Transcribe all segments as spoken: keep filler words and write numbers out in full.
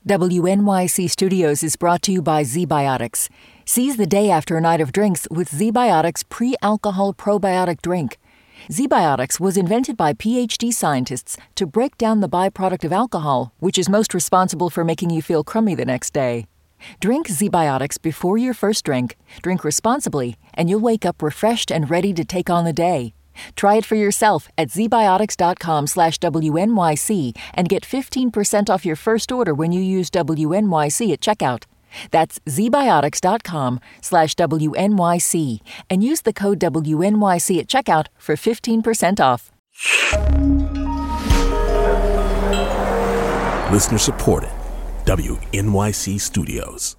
W N Y C Studios is brought to you by ZBiotics. Seize the day after a night of drinks with ZBiotics pre-alcohol probiotic drink. ZBiotics was invented by P H D scientists to break down the byproduct of alcohol, which is most responsible for making you feel crummy the next day. Drink ZBiotics before your first drink, drink responsibly, and you'll wake up refreshed and ready to take on the day. Try it for yourself at zbiotics.com slash WNYC and get fifteen percent off your first order when you use W N Y C at checkout. That's zbiotics.com slash WNYC and use the code W N Y C at checkout for fifteen percent off. Listener supported. W N Y C Studios.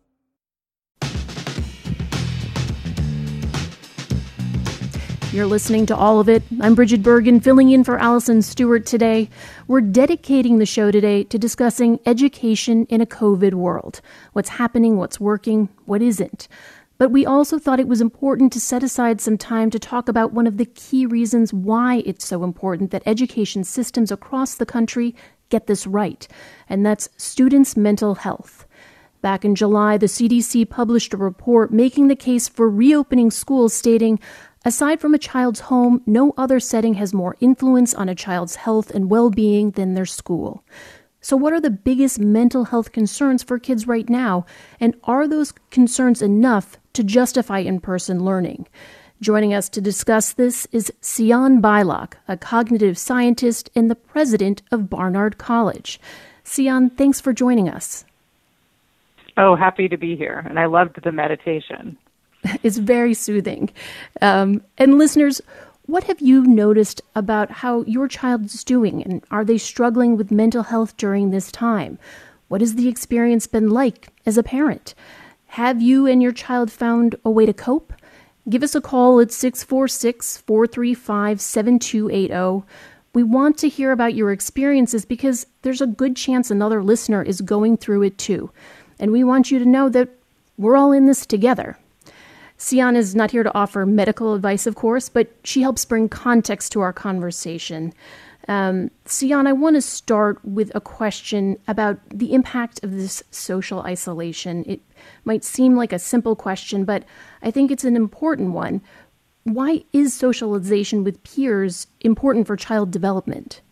You're listening to All of It. I'm Bridget Bergen, filling in for Allison Stewart today. We're dedicating the show today to discussing education in a COVID world. What's happening, what's working, what isn't. But we also thought it was important to set aside some time to talk about one of the key reasons why it's so important that education systems across the country get this right, and that's students' mental health. Back in July, the C D C published a report making the case for reopening schools, stating, aside from a child's home, no other setting has more influence on a child's health and well-being than their school. So what are the biggest mental health concerns for kids right now, and are those concerns enough to justify in-person learning? Joining us to discuss this is Sian Beilock, a cognitive scientist and the president of Barnard College. Sian, thanks for joining us. Oh, happy to be here, and I loved the meditation. It's very soothing. Um, and listeners, what have you noticed about how your child is doing? And are they struggling with mental health during this time? What has the experience been like as a parent? Have you and your child found a way to cope? Give us a call at six four six, four three five, seven two eight zero. We want to hear about your experiences because there's a good chance another listener is going through it too. And we want you to know that we're all in this together. Sian is not here to offer medical advice, of course, but she helps bring context to our conversation. Um, Sian, I want to start with a question about the impact of this social isolation. It might seem like a simple question, but I think it's an important one. Why is socialization with peers important for child development?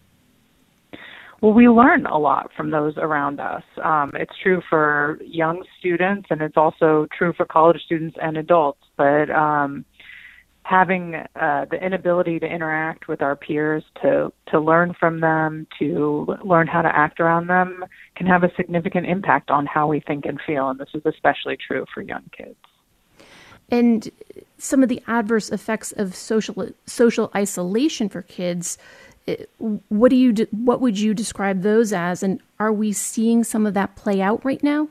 Well, we learn a lot from those around us. Um, it's true for young students, and it's also true for college students and adults. But um, having uh, the inability to interact with our peers, to, to learn from them, to learn how to act around them, can have a significant impact on how we think and feel. And this is especially true for young kids. And some of the adverse effects of social social isolation for kids, What do you? What would you describe those as, and are we seeing some of that play out right now?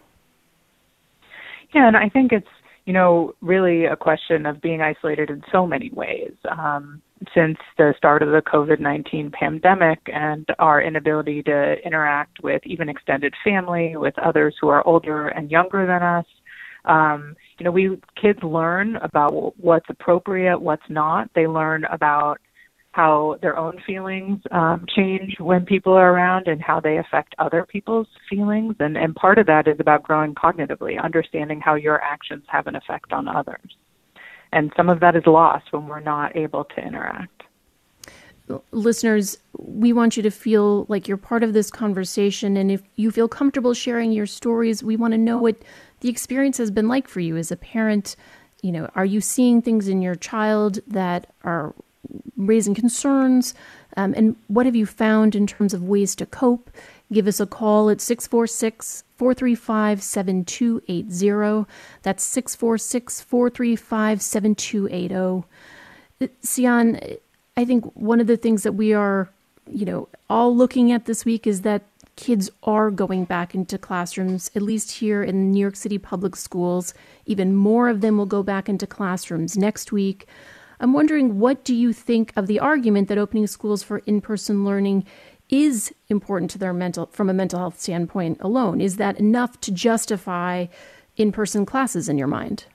Yeah, and I think it's, you know, really a question of being isolated in so many ways. Um, since the start of the COVID nineteen pandemic and our inability to interact with even extended family, with others who are older and younger than us, um, you know, we kids learn about what's appropriate, what's not. They learn about how their own feelings um, change when people are around and how they affect other people's feelings. And, and part of that is about growing cognitively, understanding how your actions have an effect on others. And some of that is lost when we're not able to interact. Listeners, we want you to feel like you're part of this conversation. And if you feel comfortable sharing your stories, we want to know what the experience has been like for you as a parent. You know, are you seeing things in your child that are raising concerns, um, and what have you found in terms of ways to cope? Give us a call at six four six, four three five, seven two eight zero. That's six four six, four three five, seven two eight zero. Sian, I think one of the things that we are, you know, all looking at this week is that kids are going back into classrooms, at least here in New York City public schools. Even more of them will go back into classrooms next week. I'm wondering, what do you think of the argument that opening schools for in-person learning is important to their mental, from a mental health standpoint alone? Is that enough to justify in-person classes in your mind?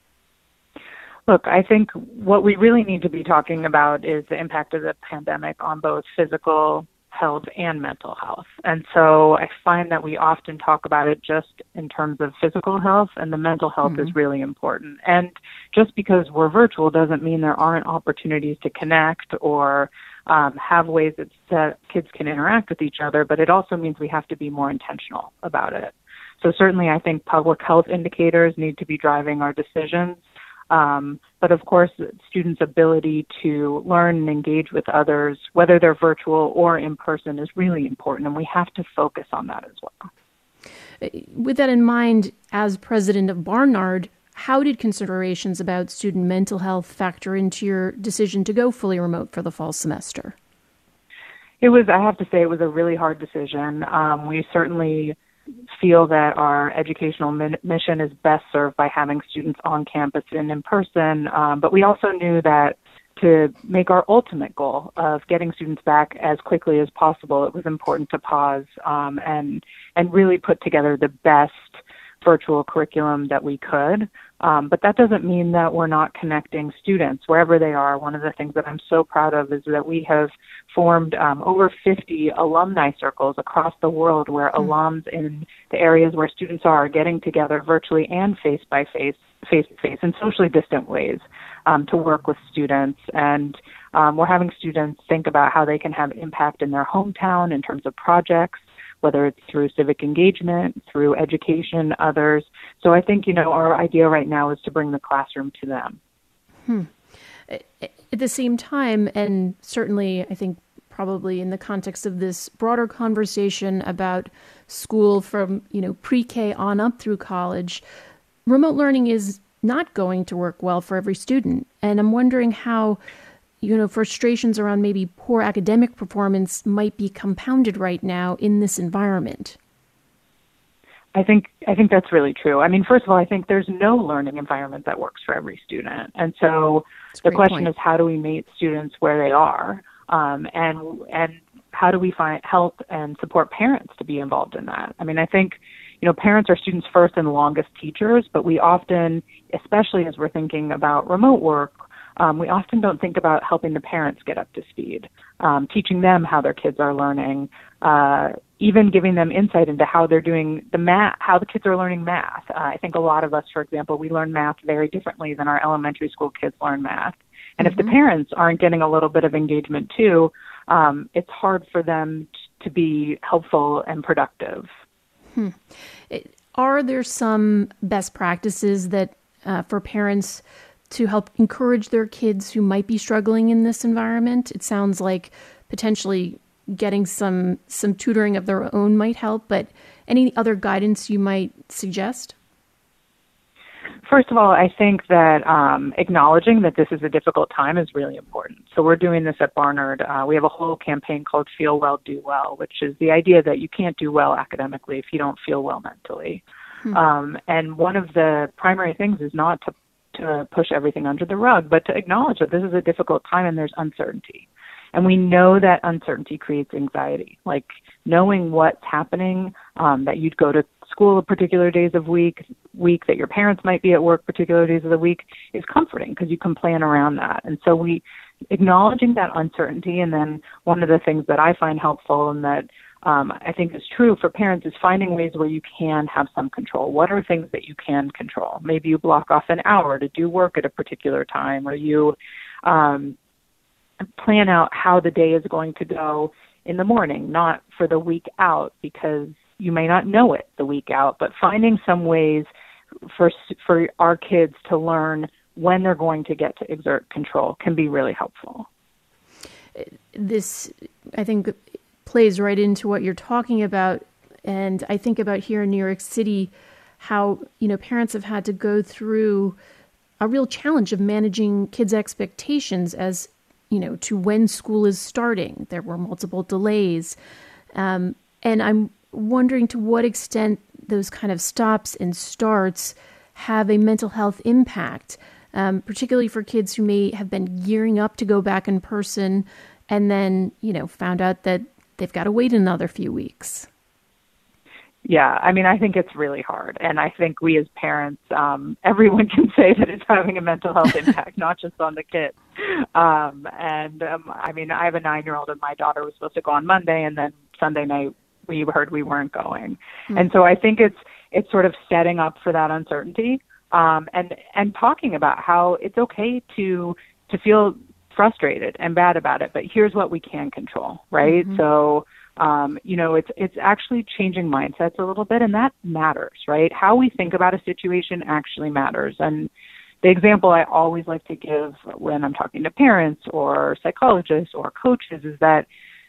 Look, I think what we really need to be talking about is the impact of the pandemic on both physical health and mental health. And so I find that we often talk about it just in terms of physical health, and the mental health mm-hmm. is really important. And just because we're virtual doesn't mean there aren't opportunities to connect or um, have ways that, that kids can interact with each other, but it also means we have to be more intentional about it. So certainly I think public health indicators need to be driving our decisions. Um, but of course, students' ability to learn and engage with others, whether they're virtual or in person, is really important, and we have to focus on that as well. With that in mind, as president of Barnard, how did considerations about student mental health factor into your decision to go fully remote for the fall semester? It was, I have to say, it was a really hard decision. Um, we certainly feel that our educational min- mission is best served by having students on campus and in person, um, but we also knew that to make our ultimate goal of getting students back as quickly as possible, it was important to pause um, and and really put together the best virtual curriculum that we could. Um, but that doesn't mean that we're not connecting students wherever they are. One of the things that I'm so proud of is that we have formed um, over fifty alumni circles across the world where mm-hmm. alums in the areas where students are, are getting together virtually and face by face, face to face, in socially distant ways um, to work with students. And um, we're having students think about how they can have impact in their hometown in terms of projects, whether it's through civic engagement, through education, others. So I think, you know, our idea right now is to bring the classroom to them. Hmm. At the same time, and certainly I think probably in the context of this broader conversation about school from, you know, pre-K on up through college, remote learning is not going to work well for every student. And I'm wondering how, you know, frustrations around maybe poor academic performance might be compounded right now in this environment. I think I think that's really true. I mean, first of all, I think there's no learning environment that works for every student. And so the question point. is, how do we meet students where they are? Um, and and how do we find help and support parents to be involved in that? I mean, I think, you know, parents are students' first and longest teachers, but we often, especially as we're thinking about remote work, Um, we often don't think about helping the parents get up to speed, um, teaching them how their kids are learning, uh, even giving them insight into how they're doing the math, how the kids are learning math. Uh, I think a lot of us, for example, we learn math very differently than our elementary school kids learn math. And mm-hmm. if the parents aren't getting a little bit of engagement too, um, it's hard for them t- to be helpful and productive. Hmm. Are there some best practices that uh, for parents to help encourage their kids who might be struggling in this environment? It sounds like potentially getting some some tutoring of their own might help, but any other guidance you might suggest? First of all, I think that um, acknowledging that this is a difficult time is really important. So we're doing this at Barnard. Uh, we have a whole campaign called Feel Well, Do Well, which is the idea that you can't do well academically if you don't feel well mentally. Hmm. Um, and one of the primary things is not to to push everything under the rug, but to acknowledge that this is a difficult time and there's uncertainty. And we know that uncertainty creates anxiety. Like knowing what's happening, um, that you'd go to school particular days of week, week that your parents might be at work particular days of the week is comforting because you can plan around that. And so we acknowledging that uncertainty, and then one of the things that I find helpful and that Um, I think is true for parents is finding ways where you can have some control. What are things that you can control? Maybe you block off an hour to do work at a particular time, or you um, plan out how the day is going to go in the morning, not for the week out, because you may not know it the week out, but finding some ways for for our kids to learn when they're going to get to exert control can be really helpful. This, I think, plays right into what you're talking about. And I think about here in New York City, how, you know, parents have had to go through a real challenge of managing kids' expectations as, you know, to when school is starting. There were multiple delays. Um, and I'm wondering to what extent those kind of stops and starts have a mental health impact, um, particularly for kids who may have been gearing up to go back in person and then, you know, found out that they've got to wait another few weeks. Yeah, I mean, I think it's really hard. And I think we as parents, um, everyone can say that it's having a mental health impact, not just on the kids. Um, and um, I mean, I have a nine-year-old and my daughter was supposed to go on Monday, and then Sunday night we heard we weren't going. Mm-hmm. And so I think it's it's sort of setting up for that uncertainty, um, and and talking about how it's okay to to feel frustrated and bad about it, but here's what we can control, right? Mm-hmm. So Um, you know, it's it's actually changing mindsets a little bit, and that matters, right? How we think about a situation actually matters. And the example I always like to give when I'm talking to parents or psychologists or coaches is that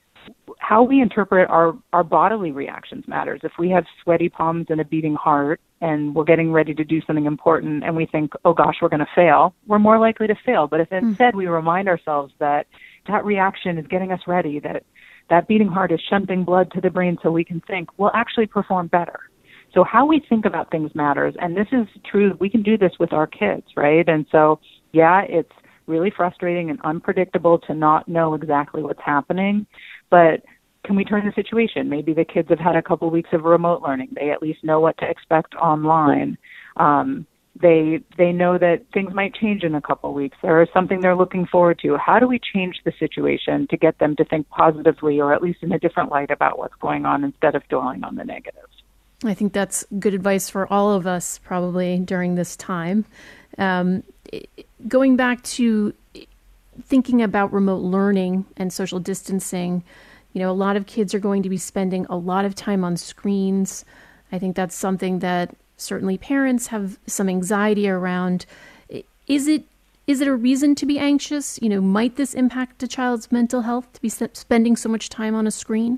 how we interpret our, our bodily reactions matters. If we have sweaty palms and a beating heart and we're getting ready to do something important and we think, oh gosh, we're going to fail, we're more likely to fail. But if instead we remind ourselves that that reaction is getting us ready, that that beating heart is shunting blood to the brain so we can think, we'll actually perform better. So how we think about things matters. And this is true. We can do this with our kids, right? And so, yeah, it's really frustrating and unpredictable to not know exactly what's happening. But can we turn the situation? Maybe the kids have had a couple weeks of remote learning. They at least know what to expect online. Um, They they know that things might change in a couple of weeks. There is something they're looking forward to. How do we change the situation to get them to think positively or at least in a different light about what's going on instead of dwelling on the negatives? I think that's good advice for all of us probably during this time. Um, going back to thinking about remote learning and social distancing, you know, a lot of kids are going to be spending a lot of time on screens. I think that's something that certainly parents have some anxiety around. Is it is it a reason to be anxious? You know, might this impact a child's mental health to be spending so much time on a screen?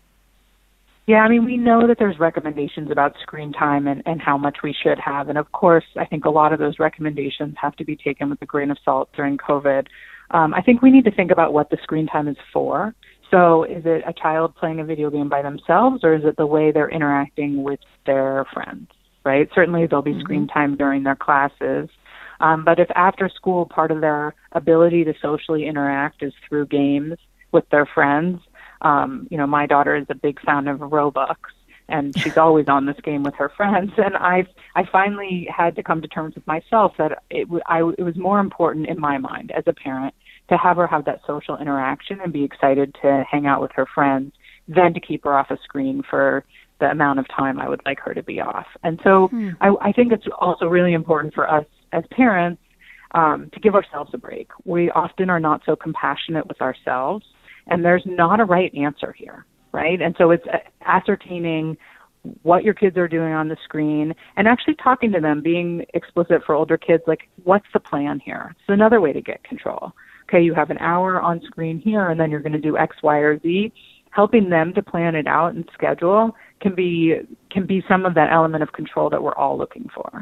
Yeah, I mean, we know that there's recommendations about screen time and, and how much we should have. And of course, I think a lot of those recommendations have to be taken with a grain of salt during COVID. Um, I think we need to think about what the screen time is for. So is it a child playing a video game by themselves, or is it the way they're interacting with their friends? Right? Certainly there'll be mm-hmm. screen time during their classes. Um, but if after school part of their ability to socially interact is through games with their friends, um, you know, my daughter is a big fan of Roblox, and she's always on this game with her friends. And I I finally had to come to terms with myself that it, w- I, it was more important in my mind as a parent to have her have that social interaction and be excited to hang out with her friends than to keep her off a screen for the amount of time I would like her to be off. And so hmm. I, I think it's also really important for us as parents um, to give ourselves a break. We often are not so compassionate with ourselves, and there's not a right answer here, right? And so it's ascertaining what your kids are doing on the screen and actually talking to them, being explicit for older kids, like, what's the plan here? It's another way to get control. Okay, you have an hour on screen here, and then you're going to do X, Y, or Z. Helping them to plan it out and schedule can be can be some of that element of control that we're all looking for.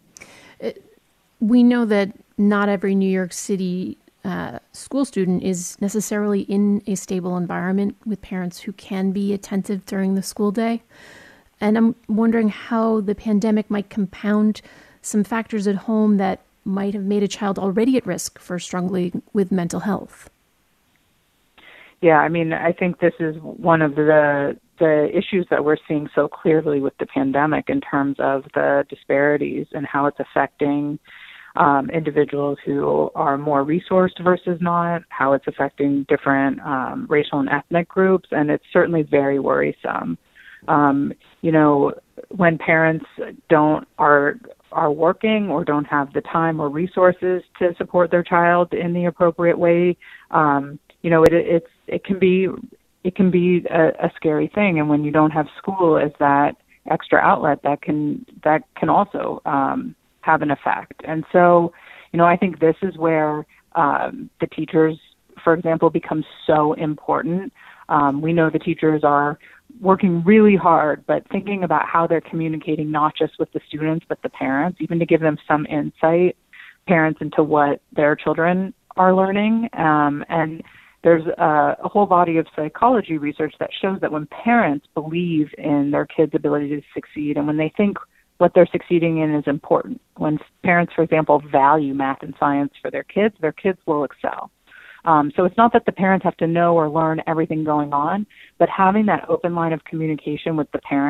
We know that not every New York City uh, school student is necessarily in a stable environment with parents who can be attentive during the school day. And I'm wondering how the pandemic might compound some factors at home that might have made a child already at risk for struggling with mental health. Yeah, I mean, I think this is one of the the issues that we're seeing so clearly with the pandemic in terms of the disparities and how it's affecting um, individuals who are more resourced versus not, how it's affecting different um, racial and ethnic groups, and it's certainly very worrisome. Um, you know, when parents don't are are working or don't have the time or resources to support their child in the appropriate way, um, you know, it it's it can be it can be a, a scary thing. And when you don't have school as that extra outlet, that can that can also um, have an effect. And so, you know, I think this is where um, the teachers, for example, become so important. Um, we know the teachers are working really hard, but thinking about how they're communicating not just with the students, but the parents, even to give them some insight, parents, into what their children are learning. Um, and there's a, a whole body of psychology research that shows that when parents believe in their kids' ability to succeed and when they think what they're succeeding in is important, when parents, for example, value math and science for their kids, their kids will excel. Um, so it's not that the parents have to know or learn everything going on, but having that open line of communication with the parents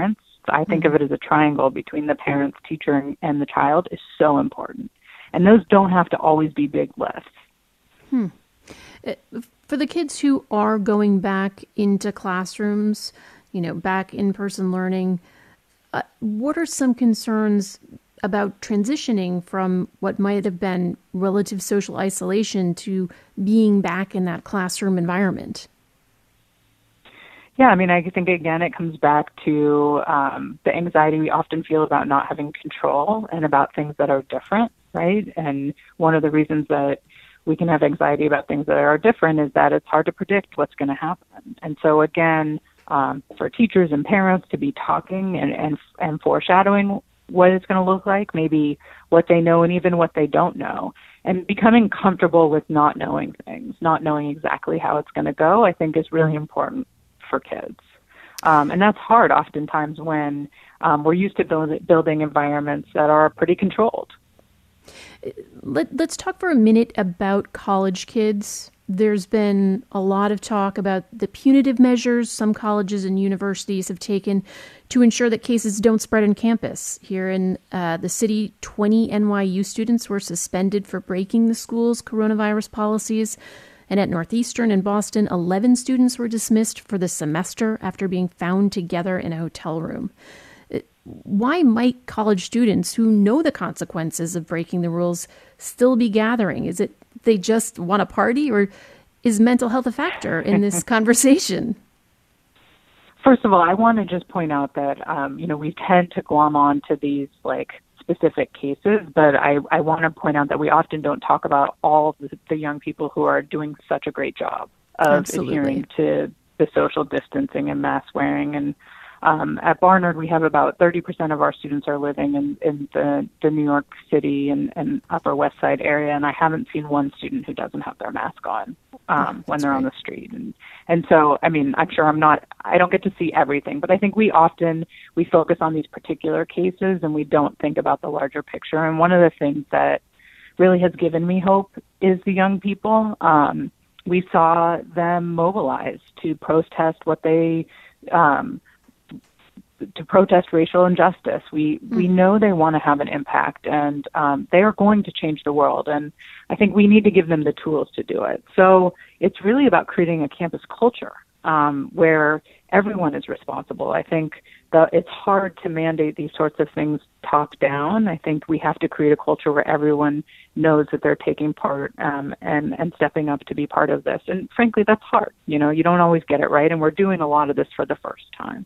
I think of it as a triangle between the parents, teacher, and, and the child is so important. And those don't have to always be big lifts. Hmm. For the kids who are going back into classrooms, you know, back in-person learning, uh, what are some concerns about transitioning from what might have been relative social isolation to being back in that classroom environment? Yeah, I mean, I think, again, it comes back to um, the anxiety we often feel about not having control and about things that are different, right? And one of the reasons that we can have anxiety about things that are different is that it's hard to predict what's going to happen. And so, again, um, for teachers and parents to be talking and, and, and foreshadowing what it's going to look like, maybe what they know and even what they don't know, and becoming comfortable with not knowing things, not knowing exactly how it's going to go, I think is really important for kids. Um, and that's hard oftentimes when um, we're used to build, building environments that are pretty controlled. Let, let's talk for a minute about college kids. There's been a lot of talk about the punitive measures some colleges and universities have taken to ensure that cases don't spread on campus. Here in uh, the city, twenty N Y U students were suspended for breaking the school's coronavirus policies. And at Northeastern in Boston, eleven students were dismissed for the semester after being found together in a hotel room. Why might college students who know the consequences of breaking the rules still be gathering? Is it they just want to party, or is mental health a factor in this conversation? First of all, I want to just point out that, um, you know, we tend to glom on to these, like, specific cases, but I, I want to point out that we often don't talk about all the, the young people who are doing such a great job of Absolutely. adhering to the social distancing and mask wearing. And um, at Barnard, we have about thirty percent of our students are living in, in the, the New York City and, and Upper West Side area, and I haven't seen one student who doesn't have their mask on um, when they're right. on the street. And and so, I mean, I'm sure I'm not, I don't get to see everything, but I think we often, we focus on these particular cases and we don't think about the larger picture. And one of the things that really has given me hope is the young people. Um, we saw them mobilize to protest what they, um, to protest racial injustice. We mm-hmm. we know they want to have an impact, and um, they are going to change the world. And I think we need to give them the tools to do it. So it's really about creating a campus culture um, where everyone is responsible. I think that it's hard to mandate these sorts of things top down. I think we have to create a culture where everyone knows that they're taking part um, and, and stepping up to be part of this. And frankly, that's hard. You know, you don't always get it right, and we're doing a lot of this for the first time.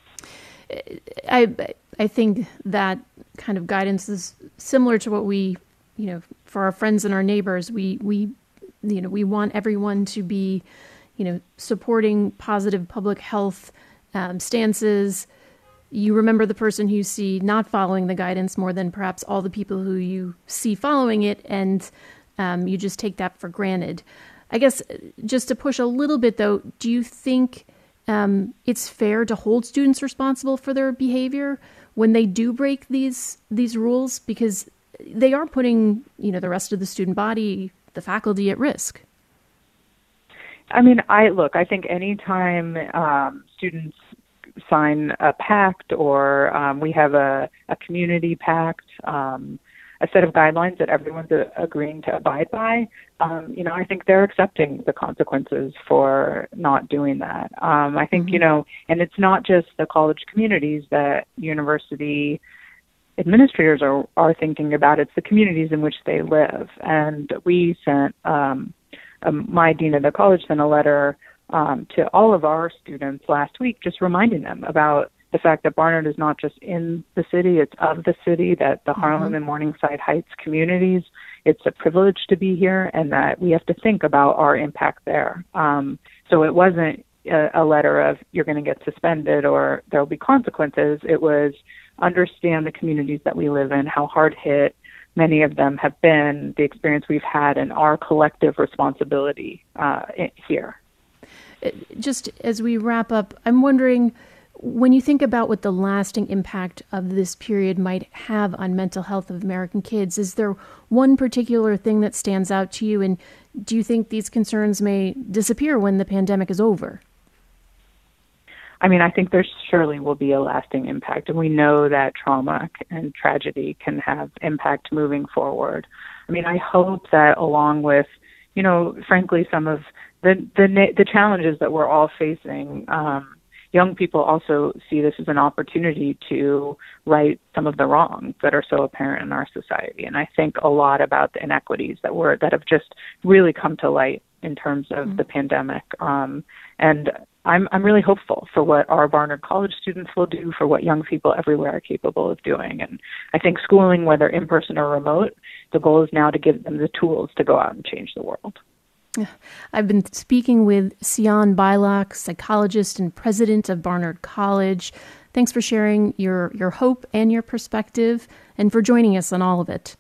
I I think that kind of guidance is similar to what we, you know, for our friends and our neighbors, we, we, you know, we want everyone to be, you know, supporting positive public health um, stances. You remember the person who you see not following the guidance more than perhaps all the people who you see following it, and um, you just take that for granted. I guess just to push a little bit, though, do you think Um, it's fair to hold students responsible for their behavior when they do break these these rules, because they are putting, you know, the rest of the student body, the faculty, at risk? I mean, I look, I think anytime um, students sign a pact or um, we have a, a community pact, um, a set of guidelines that everyone's uh, agreeing to abide by, um, you know, I think they're accepting the consequences for not doing that. Um, I think, mm-hmm. you know, and it's not just the college communities that university administrators are, are thinking about, it's the communities in which they live. And we sent, um, um, my dean of the college sent a letter um, to all of our students last week, just reminding them about the fact that Barnard is not just in the city, it's of the city, that the mm-hmm. Harlem and Morningside Heights communities, it's a privilege to be here, and that we have to think about our impact there. Um, so it wasn't a, a letter of you're going to get suspended or there will be consequences. It was understand the communities that we live in, how hard hit many of them have been, the experience we've had, and our collective responsibility uh, here. Just as we wrap up, I'm wondering, when you think about what the lasting impact of this period might have on mental health of American kids, is there one particular thing that stands out to you? And do you think these concerns may disappear when the pandemic is over? I mean, I think there surely will be a lasting impact, and we know that trauma and tragedy can have impact moving forward. I mean, I hope that along with, you know, frankly, some of the the, the challenges that we're all facing, um, young people also see this as an opportunity to right some of the wrongs that are so apparent in our society. And I think a lot about the inequities that were that have just really come to light in terms of mm-hmm. the pandemic. Um, and I'm I'm really hopeful for what our Barnard College students will do, for what young people everywhere are capable of doing. And I think schooling, whether in person or remote, the goal is now to give them the tools to go out and change the world. I've been speaking with Sian Beilock, psychologist and president of Barnard College. Thanks for sharing your, your hope and your perspective, and for joining us on all of it.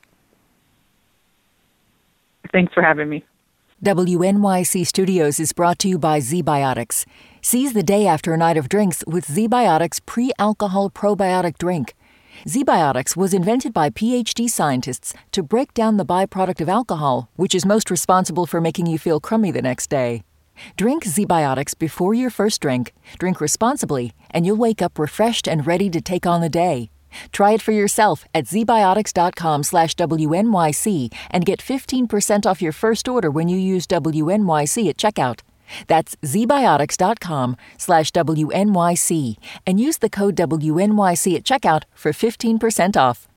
Thanks for having me. W N Y C Studios is brought to you by ZBiotics. Seize the day after a night of drinks with ZBiotics pre-alcohol probiotic drink. ZBiotics was invented by P H D scientists to break down the byproduct of alcohol, which is most responsible for making you feel crummy the next day. Drink ZBiotics before your first drink, drink responsibly, and you'll wake up refreshed and ready to take on the day. Try it for yourself at zbiotics.com slash WNYC and get fifteen percent off your first order when you use W N Y C at checkout. That's zbiotics.com slash WNYC and use the code W N Y C at checkout for fifteen percent off.